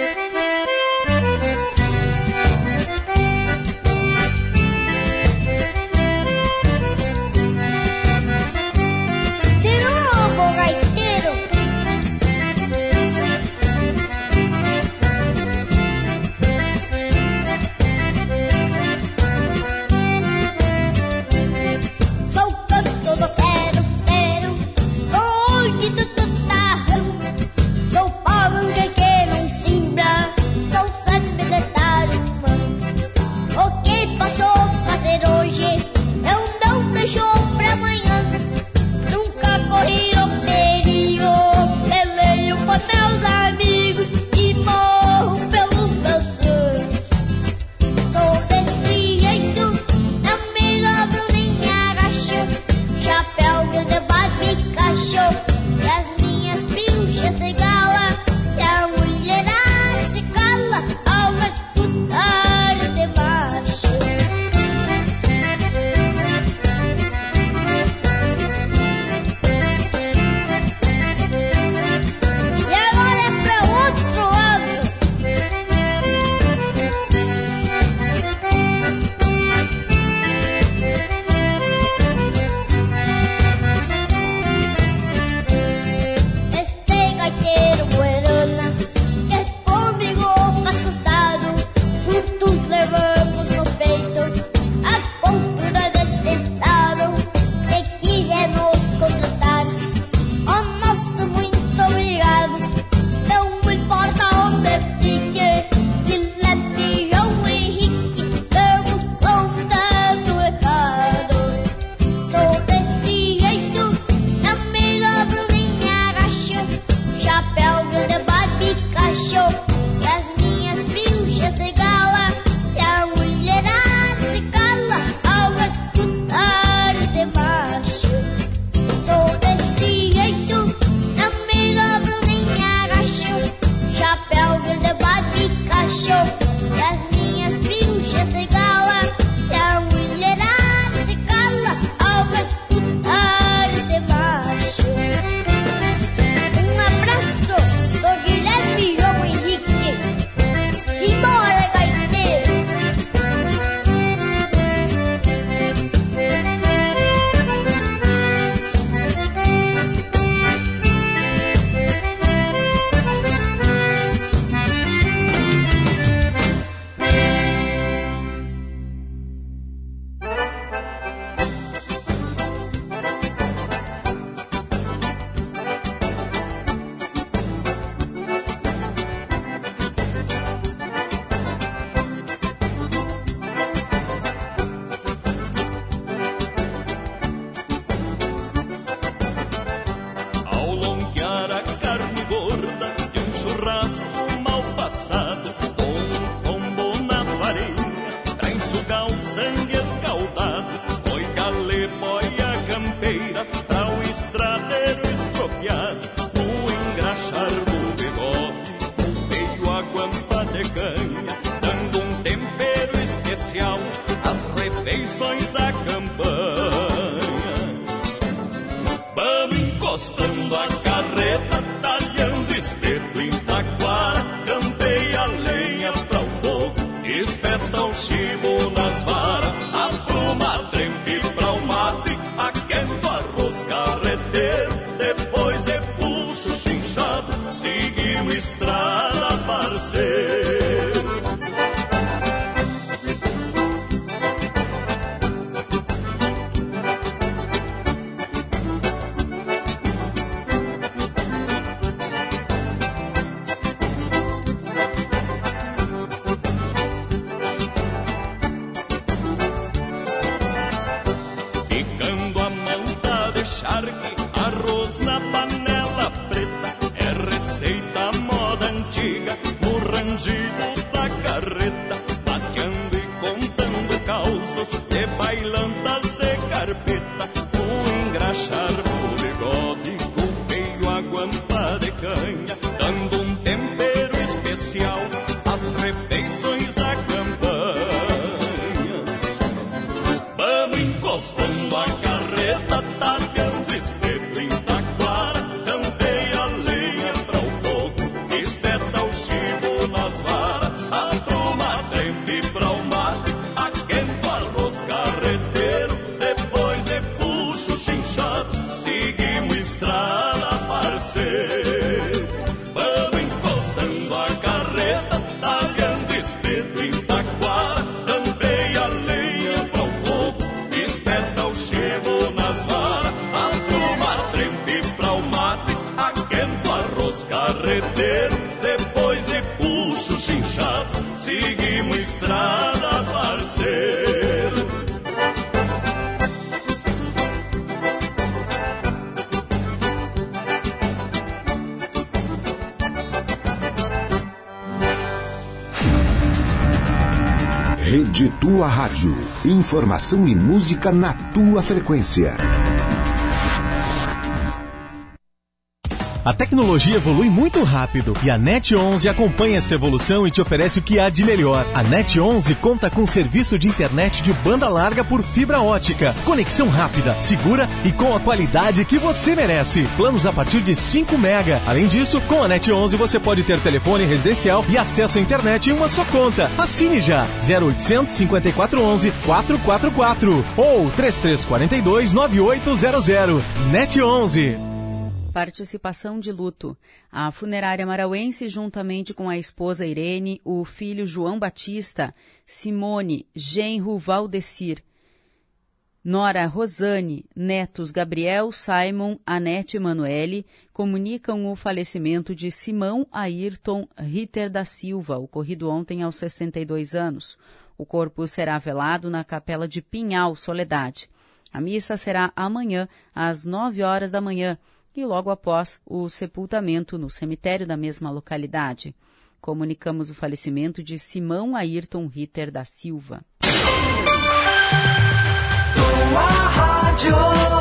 De novo, gaiteiro. Sou o canto do quero-quero, bonito do tarrão. Sou palanque que não simbra, sou encostando a carreta, talhando espeto em taquara, campeia a lenha pra o fogo, espeta o chivo nas varas, apruma a trempe pra o mate, aquento arroz carreteiro, depois de puxo chinchado, seguiu estrada, parceiro. Arroz na panela preta é receita moda antiga, no rangido da carreta, bateando e contando causos de bailantas e carpeta, com engraxar no bigode, golpeio a guampa de canha, dando um tempero especial às refeições da campanha. Vamos encostando a carreta, talhando espeto em taquara, campeia a lenha pra o fogo, espeta o chivo nas varas, apruma a trempe pra o mate, aquento arroz carreteiro, depois é puxo chinchado, seguimos estrada, parceiro. Vamos encostando a carreta, talhando espeto em taquara, campeia a lenha pra o fogo, espeta o chivo nas varas, apruma a trempe pra o mate, aquento arroz carreteiro, depois de puxo chinchado, seguimos estrada, parceiro. Rede Tua Rádio. Informação e música na tua frequência. A tecnologia evolui muito rápido e a NET onze acompanha essa evolução e te oferece o que há de melhor. A NET onze conta com serviço de internet de banda larga por fibra ótica, conexão rápida, segura e com a qualidade que você merece. Planos a partir de cinco mega. Além disso, com a NET onze você pode ter telefone residencial e acesso à internet em uma só conta. Assine já zero oitocentos, cinquenta e quatro onze, quatrocentos e quarenta e quatro ou três três quatro dois, nove oito zero zero. NET onze. Participação de luto. A funerária marauense, juntamente com a esposa Irene, o filho João Batista, Simone, genro Valdecir, nora Rosane, netos Gabriel, Simon, Anete e Manuele, comunicam o falecimento de Simão Ayrton Ritter da Silva, ocorrido ontem aos sessenta e dois anos. O corpo será velado na capela de Pinhal, Soledade. A missa será amanhã, às nove horas da manhã, e logo após o sepultamento no cemitério da mesma localidade. Comunicamos o falecimento de Simão Ayrton Ritter da Silva. Tua Rádio.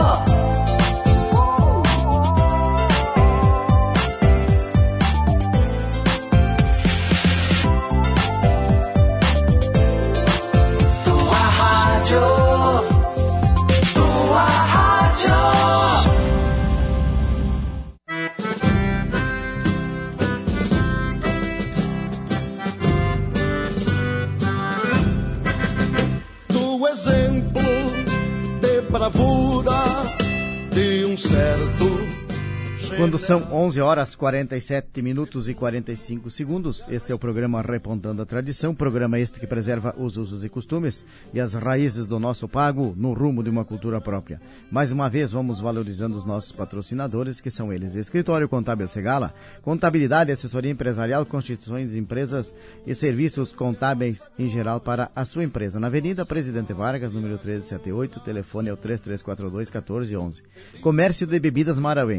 Exemplo de bravura de um certo. Quando são onze horas, quarenta e sete minutos e quarenta e cinco segundos, este é o programa Repontando a Tradição, programa este que preserva os usos e costumes e as raízes do nosso pago no rumo de uma cultura própria. Mais uma vez, vamos valorizando os nossos patrocinadores, que são eles: Escritório Contábil Segala, contabilidade, assessoria empresarial, constituições de empresas e serviços contábeis em geral para a sua empresa. Na Avenida Presidente Vargas, número trezentos e setenta e oito, telefone é o três três quatro dois, um quatro um um. Comércio de Bebidas Marauense.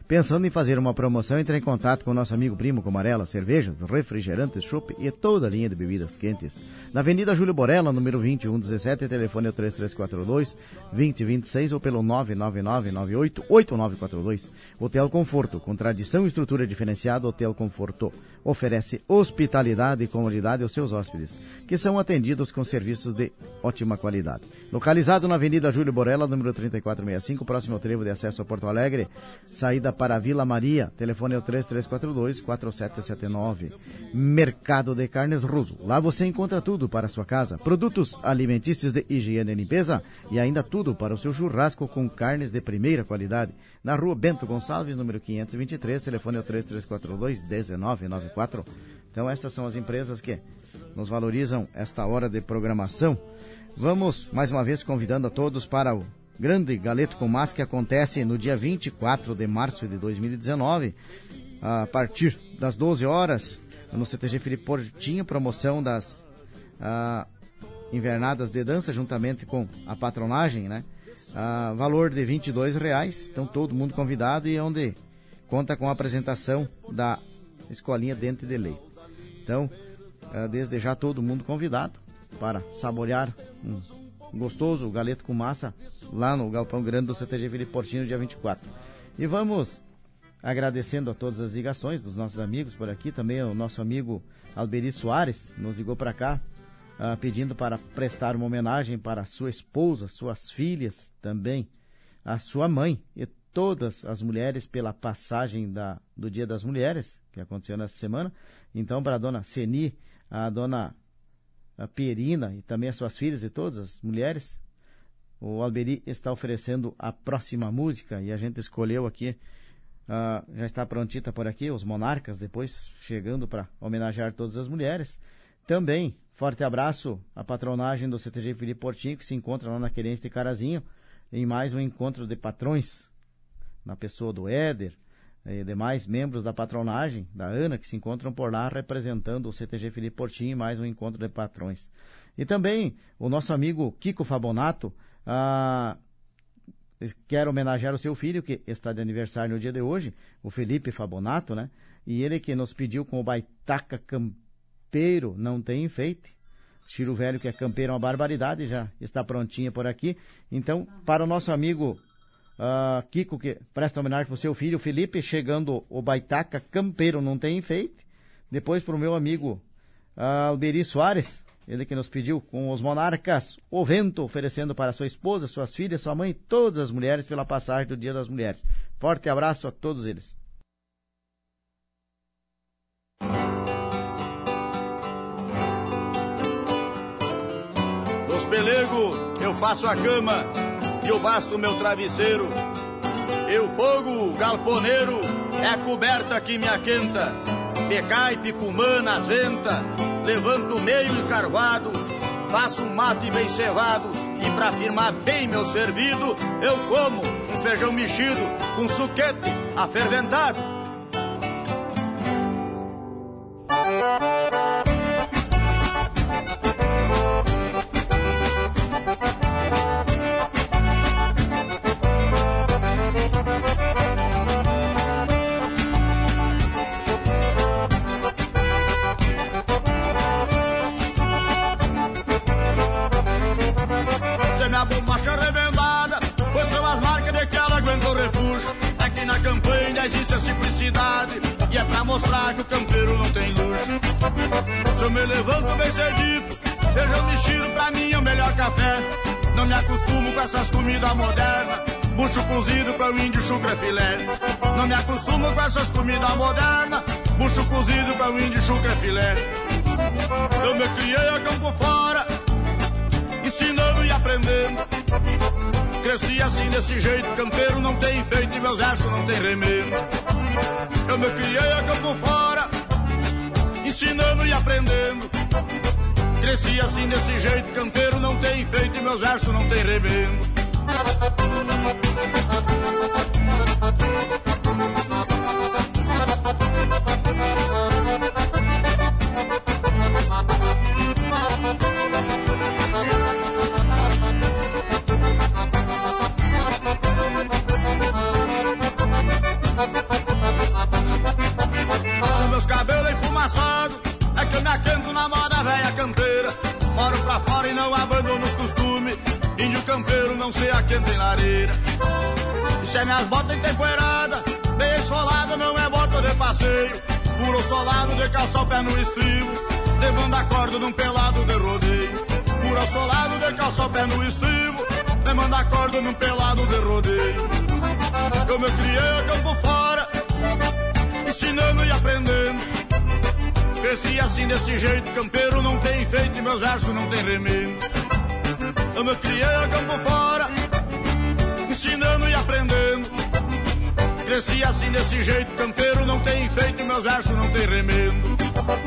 Pensando em fazer uma promoção, entre em contato com o nosso amigo Primo Comarela, cervejas, refrigerantes, chopp e toda a linha de bebidas quentes. Na Avenida Júlio Borella, número vinte e um dezessete, telefone é o três três quatro dois, dois zero dois seis ou pelo nove nove nove nove oito oito nove quatro dois. Hotel Conforto, com tradição e estrutura diferenciada, Hotel Conforto oferece hospitalidade e comodidade aos seus hóspedes, que são atendidos com serviços de ótima qualidade. Localizado na Avenida Júlio Borella, número trinta e quatro sessenta e cinco, próximo ao trevo de acesso a Porto Alegre, saída para a Vila Maria, telefone é o três três quatro dois, quatro sete sete nove. Mercado de Carnes Russo, lá você encontra tudo para a sua casa, produtos alimentícios de higiene e limpeza e ainda tudo para o seu churrasco com carnes de primeira qualidade. Na rua Bento Gonçalves, número quinhentos e vinte e três, telefone é o três três quatro dois, um nove nove quatro. Então estas são as empresas que nos valorizam esta hora de programação. Vamos mais uma vez convidando a todos para o Grande Galeto com Massa, que acontece no dia vinte e quatro de março de dois mil e dezenove, a partir das doze horas, no C T G Felipe Portinho, promoção das ah, invernadas de dança, juntamente com a patronagem, né? Ah, valor de vinte e dois reais, então todo mundo convidado, e onde conta com a apresentação da Escolinha Dente de Leite. Então, ah, desde já todo mundo convidado para saborear um gostoso galeto com massa lá no Galpão Grande do C T G Felipe Portinho, dia vinte e quatro. E vamos agradecendo a todas as ligações dos nossos amigos por aqui. Também o nosso amigo Alberi Soares nos ligou para cá, uh, pedindo para prestar uma homenagem para sua esposa, suas filhas, também a sua mãe e todas as mulheres pela passagem da, do Dia das Mulheres, que aconteceu nessa semana. Então, para a dona Seni, a dona a Pierina e também as suas filhas e todas as mulheres, o Alberi está oferecendo a próxima música, e a gente escolheu aqui, uh, já está prontita por aqui, os Monarcas, depois chegando para homenagear todas as mulheres. Também, forte abraço à patronagem do C T G Felipe Portinho, que se encontra lá na Querência de Carazinho, em mais um encontro de patrões, na pessoa do Éder e demais membros da patronagem, da Ana, que se encontram por lá representando o C T G Felipe Portinho em mais um encontro de patrões. E também o nosso amigo Kiko Fabonato ah, quer homenagear o seu filho, que está de aniversário no dia de hoje, o Felipe Fabonato, né? E ele que nos pediu com o Baitaca Campeiro Não Tem Enfeite. Chiro Velho, que é campeiro, uma barbaridade, já está prontinha por aqui. Então, para o nosso amigo Uh, Kiko, que presta homenagem para o seu filho Felipe, chegando o Baitaca Campeiro Não Tem Enfeite. Depois para o meu amigo uh, Alberi Soares, ele que nos pediu com os Monarcas O Vento, oferecendo para sua esposa, suas filhas, sua mãe e todas as mulheres pela passagem do Dia das Mulheres. Forte abraço a todos eles. Dos pelego eu faço a cama e eu basto meu travesseiro. Eu fogo galponeiro é a coberta que me aquenta. Pecai, picumã nas venta, levanto meio e carvado, faço um mate bem cevado, e pra firmar bem meu servido, eu como um feijão mexido com suquete aferventado. E é pra mostrar que o campeiro não tem luxo. Se eu me levanto bem cedito, feijão mexido pra mim é o melhor café. Não me acostumo com essas comidas modernas, bucho cozido pra o índio chucra filé. Não me acostumo com essas comidas modernas, bucho cozido pra o índio chucra filé. Eu me criei a campo fora, ensinando e aprendendo. Cresci assim desse jeito, campeiro não tem enfeite e meus versos não tem remendo. Eu me criei a campo fora, ensinando e aprendendo. Cresci assim desse jeito, campeiro não tem enfeite e meus versos não tem remendo. bem lareira. E se é minhas botas empoeiradas, bem esfolada, não é bota de passeio. Furo solado de calçar o pé no estribo, de banda corda num pelado de rodeio. Furo solado de calçar o pé no estribo, de banda corda num pelado de rodeio. Eu me criei a campo fora, ensinando e aprendendo. Cresci assim desse jeito, campeiro não tem enfeite, meus versos não tem remendo. Eu me criei a campo fora, ensinando e aprendendo. Cresci assim desse jeito, campeiro não tem enfeite, meus versos não tem remendo.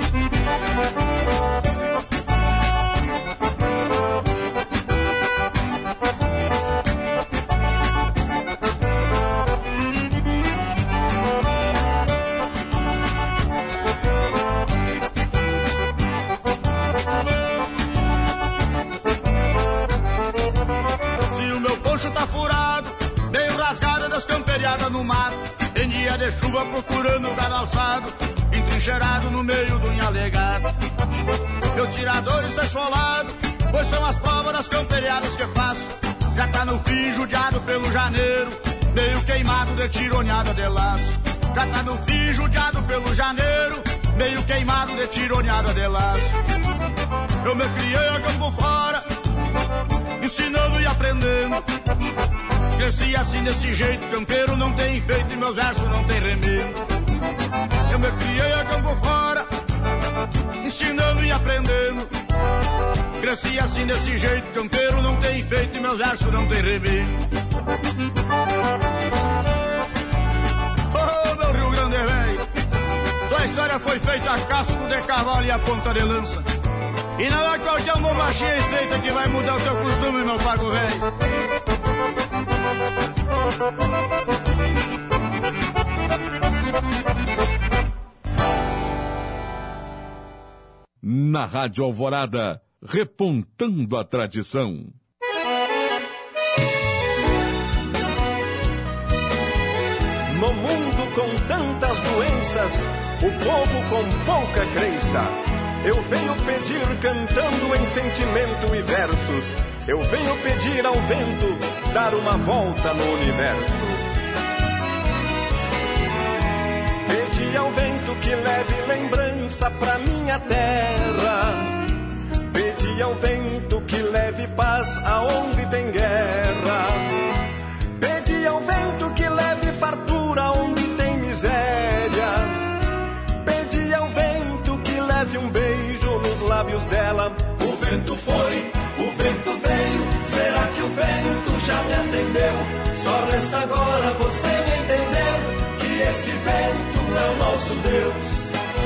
Tá furado, meio rasgada das camperiadas no mato. Em dia de chuva procurando o gado alçado, entrincheirado no meio do alegado. Meu tirador está esfolado, pois são as provas das camperiadas que faço. Já tá no fim, judiado pelo janeiro, meio queimado de tironeada de laço. Já tá no fim, judiado pelo janeiro, meio queimado de tironeada de laço. Eu me criei a campo fora, ensinando e aprendendo. Cresci assim desse jeito, campeiro não tem enfeite, meus versos não tem remendo. Eu me criei a campo fora, ensinando e aprendendo. Cresci assim desse jeito, campeiro não tem enfeite, meus versos não tem remendo. Oh, meu Rio Grande velho, tua história foi feita a casco de cavalo e a ponta de lança. E não é qualquer bombachinha estreita que vai mudar o teu costume, meu pago velho. Na Rádio Alvorada, repontando a tradição. No mundo com tantas doenças, o povo com pouca crença, eu venho pedir cantando em sentimento e versos. Eu venho pedir ao vento dar uma volta no universo. Pedi ao vento que leve lembrança pra minha terra. Pedi ao vento que leve paz aonde tem guerra. Pedi ao vento que leve fartura onde tem miséria. Pedi ao vento que leve um beijo nos lábios dela. O vento foi, o vento veio, será que o vento já me atendeu? Só resta agora você me entender, que esse vento é o nosso Deus.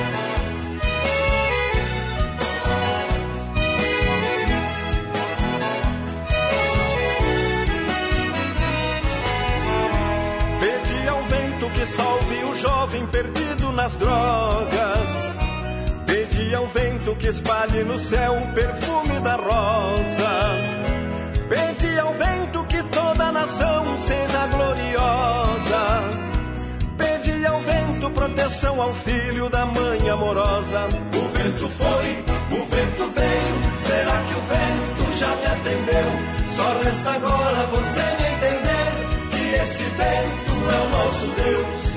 Pedi ao vento que salve o jovem perdido nas drogas. Pedi ao vento que espalhe no céu o perfume da rosa. Pedi ao vento que toda a nação seja gloriosa. Pedi ao vento proteção ao filho da mãe amorosa. O vento foi, o vento veio, será que o vento já me atendeu? Só resta agora você me entender, que esse vento é o nosso Deus.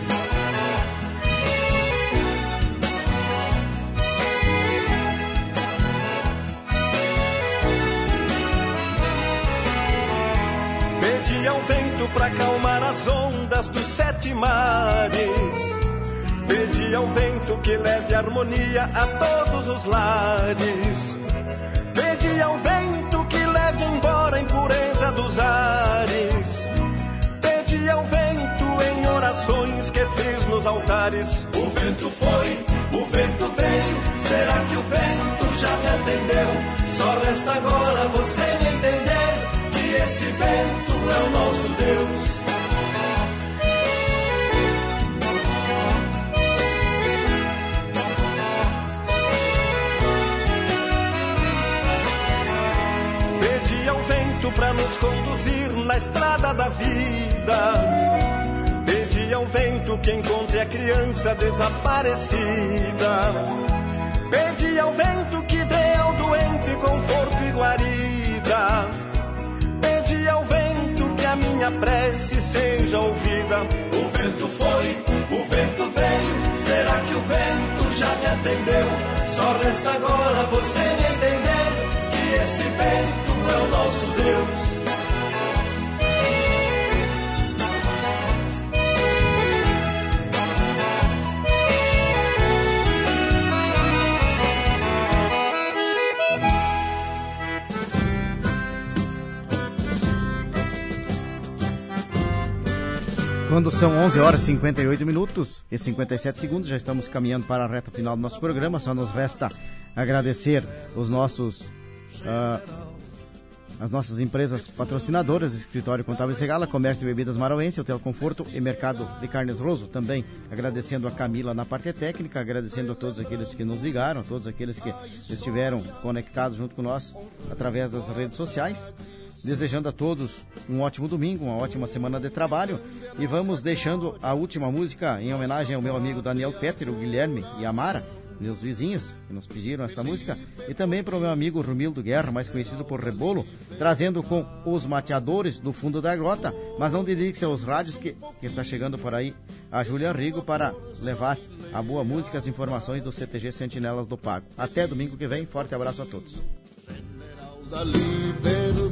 Pedi ao vento pra acalmar as ondas dos sete mares. Pedi ao vento que leve harmonia a todos os lares. Pedi ao vento que leve embora a impureza dos ares. Pedi ao vento em orações que fiz nos altares. O vento foi, o vento veio, será que o vento já me atendeu? Só resta agora você me entender, que esse vento é o nosso Deus. Pedi ao vento pra nos conduzir na estrada da vida. Pedi ao vento que encontre a criança desaparecida. Pedi ao vento que dê ao doente conforto e guarida. Pedi ao vento que a minha prece seja ouvida. O vento foi, o vento veio, será que o vento já me atendeu? Só resta agora você me entender, que esse vento é o nosso Deus. Quando são onze horas e cinquenta e oito minutos e cinquenta e sete segundos, já estamos caminhando para a reta final do nosso programa. Só nos resta agradecer os nossos, uh, as nossas empresas patrocinadoras, Escritório Contábil Segala, Comércio e Bebidas Marauense, Hotel Conforto e Mercado de Carnes Roso. Também agradecendo a Camila na parte técnica, agradecendo a todos aqueles que nos ligaram, a todos aqueles que estiveram conectados junto com nós através das redes sociais. Desejando a todos um ótimo domingo, uma ótima semana de trabalho. E vamos deixando a última música em homenagem ao meu amigo Daniel Petter, o Guilherme e a Mara, meus vizinhos, que nos pediram esta música. E também para o meu amigo Romildo Guerra, mais conhecido por Rebolo, trazendo com Os Mateadores do Fundo da Grota. Mas não dedique-se aos rádios, que, que está chegando por aí a Júlia Rigo para levar a boa música, as informações do C T G Sentinelas do Pago. Até domingo que vem, forte abraço a todos. Da liberdade.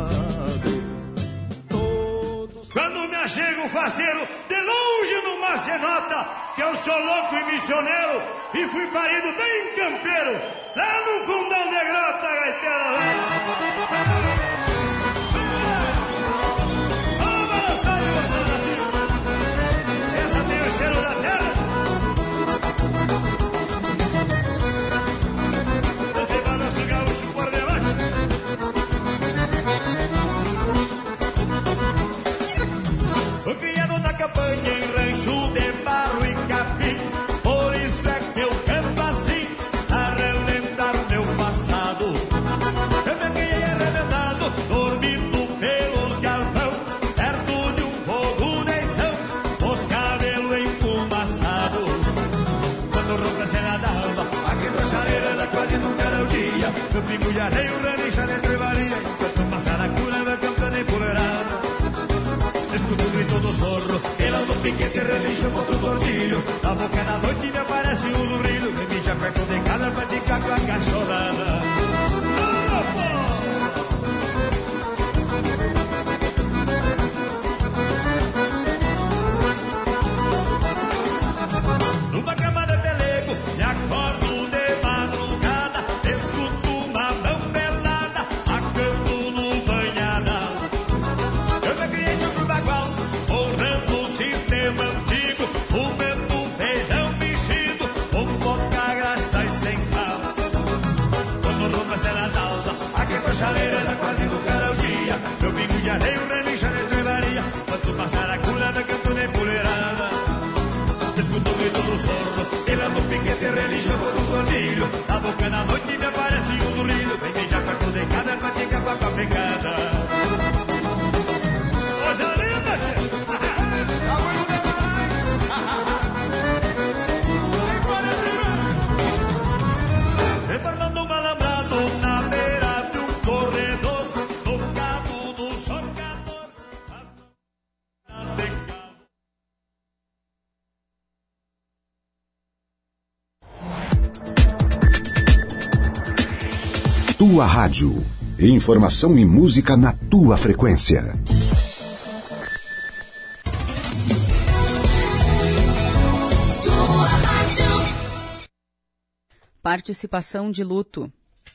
Todos... Quando me achega um faceiro de longe numa cenota, que eu sou louco e missioneiro e fui parido bem campeiro, lá no fundão de grota, gaiteira lá. Vamos balançar e gostando assim. Essa tem o cheiro da terra. Você balança o gaúcho por debaixo. O criado da campanha em rancho de barro e capim, por isso é que eu canto assim, a relembrar meu passado. Eu me criei arrebentado, dormindo pelos galpão, perto de um fogo neição, os cabelos emfumaçados. Quando ronca a cena d'alva, aqui na chaleira ela quase nunca era o dia. Meu primo já dei um relincha dentro de varia, enquanto passar a cura vai cantando empoleirado. Escuto o grito do zorro, ela no piquete relincha contra o tordilho. A boca da noite me aparece um zurrilho, me mija perto de casa pra ficar com a cachorrada. Numa cama de pelego, me acordo de madrugada, escuto uma mão pelada, a canto no banhada. Eu me criei sobre o bagual, honrando o sistema antigo, comendo feijão mexido, com pouca graça e sem sal. Quando roupa será d'alva, aqui com a chaleira era quase nunca era o dia. Meu bingo de areia, um relincha de trevaria, quando passar a cura da canto nem puleirada. Escuto o grito do zorro, ele no piquete relincha com o tordilho. A boca da noite me aparece um zurrilho, vem beijar perto de cada pra ficar com a capecada. Coisa linda, gente! Tá muito demais! Retornando um alambrado na beira de um corredor, no cabo do socador. Tua Rádio. Informação e música na tua frequência. Participação de luto.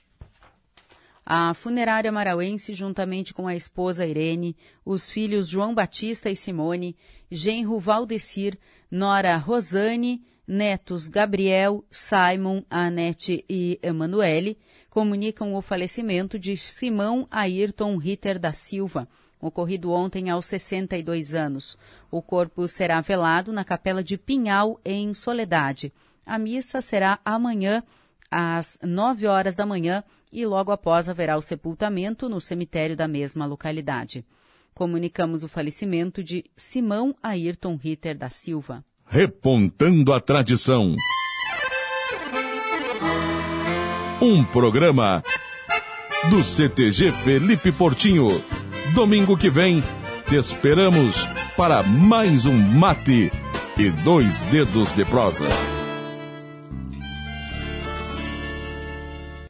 A funerária marauense, juntamente com a esposa Irene, os filhos João Batista e Simone, genro Valdecir, nora Rosane, netos Gabriel, Simon, Anete e Emanuele, comunicam o falecimento de Simão Ayrton Ritter da Silva, ocorrido ontem aos sessenta e dois anos. O corpo será velado na Capela de Pinhal, em Soledade. A missa será amanhã, às nove horas da manhã, e logo após haverá o sepultamento no cemitério da mesma localidade. Comunicamos o falecimento de Simão Ayrton Ritter da Silva. Repontando a tradição. Um programa do C T G Felipe Portinho. Domingo que vem te esperamos para mais um mate e dois dedos de prosa.